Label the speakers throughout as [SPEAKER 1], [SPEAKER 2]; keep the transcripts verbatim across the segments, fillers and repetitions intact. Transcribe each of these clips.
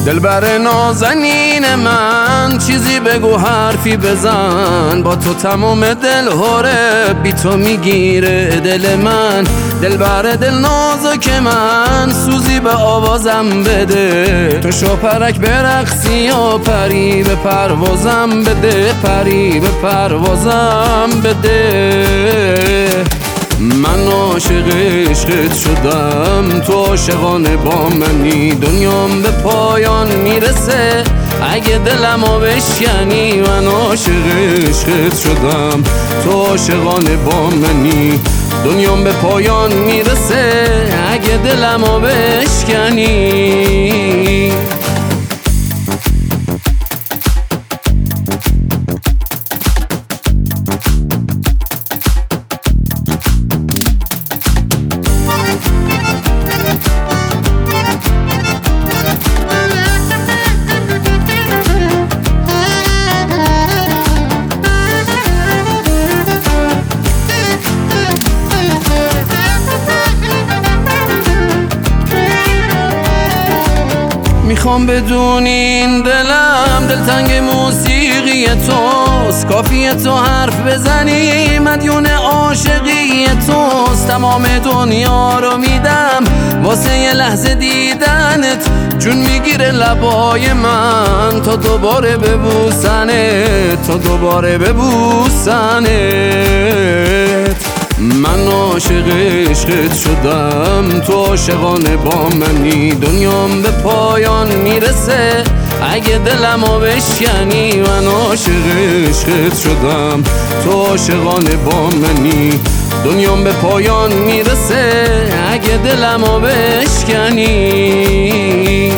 [SPEAKER 1] دلبر نازنین من چیزی بگو حرفی بزن، با تو تمام دل هره بی تو میگیره دل من. دلبر دل نازک من سوزی به آوازم بده، تو شاپرک برقصی و پری به پروازم بده، پری به پروازم بده. من عاشق عشقت شدم، تو عاشقانه با منی، دنیام به پایان میرسه اگه دلمو بشکنی. من عاشق عشقت شدم، تو عاشقانه با منی، دنیام به پایان میرسه اگه دلمو بشکنی. میخوام بدونی این دلم دلتنگ موسیقی توست، کافیه تو حرف بزنی مدیون عاشقی توست. تمام دنیا رو میدم واسه یه لحظه دیدنت، جون میگیره لبای من تا دوباره ببوسنت، تا دوباره ببوسنت. من عاشق عشقت شدم، تو عاشقانه با منی، دنیام به پایان میرسه اگه دلمو بشکنی. من عاشق عشقت شدم، تو عاشقانه با منی، دنیام به پایان میرسه اگه دلمو بشکنی.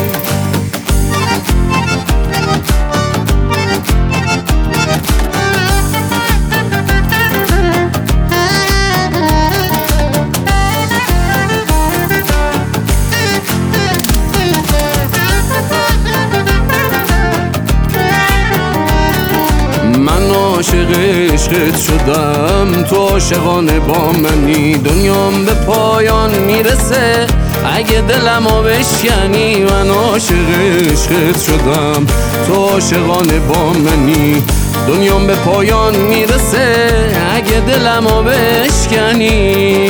[SPEAKER 1] عاشق عشقت شدم، تو عاشقانه با منی، دنیام به پایان میرسه اگه دلمو بشکنی. من عاشق عشقت شدم، تو عاشقانه با منی، دنیام به پایان میرسه اگه دلمو بشکنی.